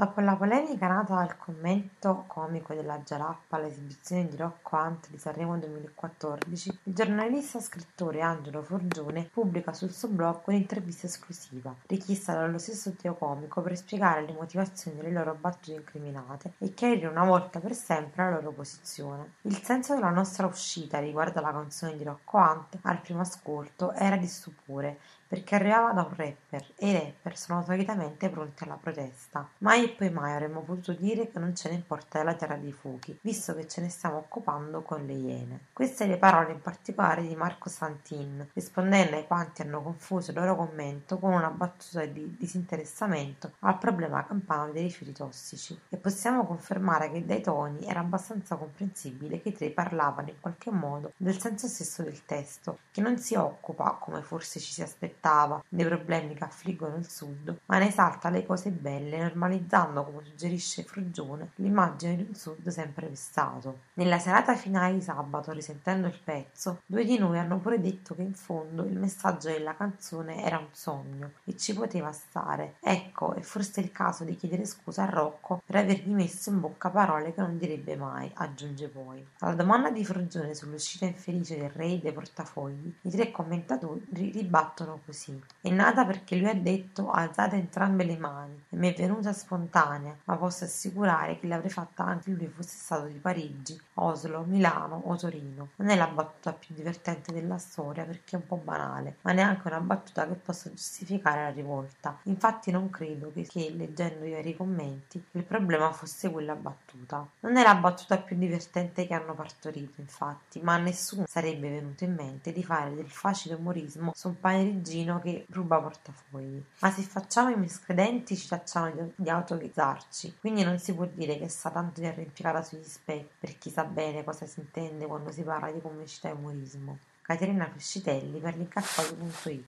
Dopo la polemica nata dal commento comico della Giarappa all'esibizione di Rocco Hunt di Sanremo 2014, il giornalista e scrittore Angelo Forgione pubblica sul suo blog un'intervista esclusiva, richiesta dallo stesso trio comico per spiegare le motivazioni delle loro battute incriminate e chiarire una volta per sempre la loro posizione. Il senso della nostra uscita riguardo alla canzone di Rocco Hunt, al primo ascolto, era di stupore, perché arrivava da un rapper e i rapper sono solitamente pronti alla protesta. Mai e poi mai avremmo potuto dire che non ce ne importa della terra dei fuochi, visto che ce ne stiamo occupando con le Iene. Queste le parole in particolare di Marco Santin, rispondendo ai quanti hanno confuso il loro commento con una battuta di disinteressamento al problema campano dei rifiuti tossici. E possiamo confermare che dai toni era abbastanza comprensibile che i tre parlavano in qualche modo del senso stesso del testo, che non si occupa, come forse ci si aspettava, dei problemi che affliggono il Sud, ma ne esalta le cose belle, normalizzando, come suggerisce Forgione, l'immagine di un Sud sempre vessato. Nella serata finale di sabato, risentendo il pezzo, due di noi hanno pure detto che in fondo il messaggio della canzone era un sogno e ci poteva stare. Ecco, è forse il caso di chiedere scusa a Rocco per avergli messo in bocca parole che non direbbe mai, aggiunge poi. Alla domanda di Forgione sull'uscita infelice del re dei portafogli, i tre commentatori ribattono così: è nata perché lui ha detto alzate entrambe le mani e mi è venuta spontanea, ma posso assicurare che l'avrei fatta anche se lui fosse stato di Parigi, Oslo, Milano o Torino. Non è la battuta più divertente della storia perché è un po' banale, ma neanche una battuta che possa giustificare la rivolta. Infatti non credo che leggendo i vari commenti il problema fosse quella battuta. Non è la battuta più divertente che hanno partorito, infatti, ma a nessuno sarebbe venuto in mente di fare del facile umorismo su un parigino che ruba portafogli. Ma se facciamo i miscredenti ci tacciano di autorizzarci, quindi non si può dire che sta tanto di arrampicata sugli specchi, per chi sa bene cosa si intende quando si parla di comicità e umorismo. Caterina Pescitelli per l'incassato.it